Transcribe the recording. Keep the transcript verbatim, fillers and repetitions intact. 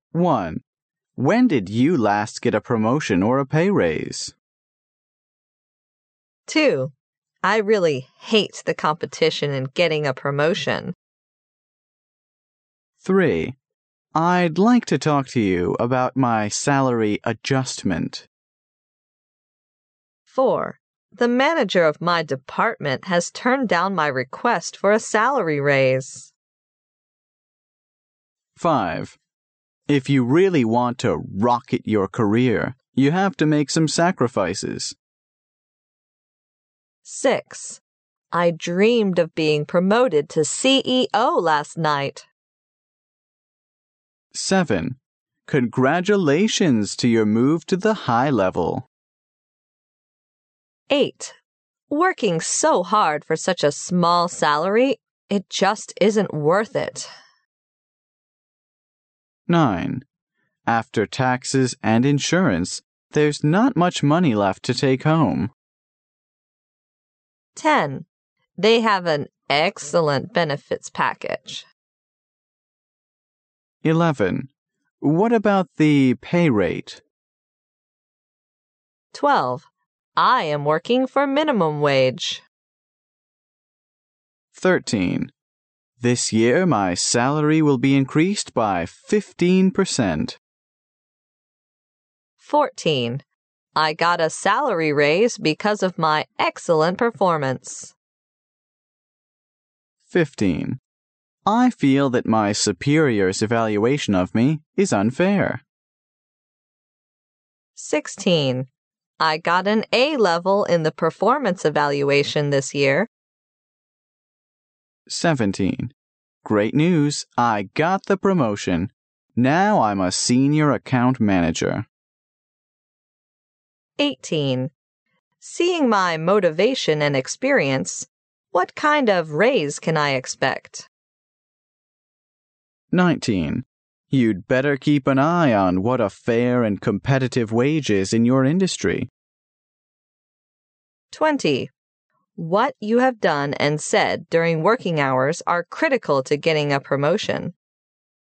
one. When did you last get a promotion or a pay raise? two. I really hate the competition in getting a promotion. three. I'd like to talk to you about my salary adjustment. four. The manager of my department has turned down my request for a salary raise. five. If you really want to rocket your career, you have to make some sacrifices. six. I dreamed of being promoted to C E O last night. seven. Congratulations to your move to the high level. eight. Working so hard for such a small salary, it just isn't worth it. nine. After taxes and insurance, there's not much money left to take home. ten. They have an excellent benefits package. eleven. What about the pay rate? twelve. I am working for minimum wage. thirteen. This year my salary will be increased by fifteen percent. fourteen. I got a salary raise because of my excellent performance. fifteen. I feel that my superior's evaluation of me is unfair. sixteen. I got an A level in the performance evaluation this year. seventeen. Great news, I got the promotion. Now I'm a senior account manager. eighteen. Seeing my motivation and experience, what kind of raise can I expect? nineteen. You'd better keep an eye on what a fair and competitive wage is in your industry. twenty. What you have done and said during working hours are critical to getting a promotion.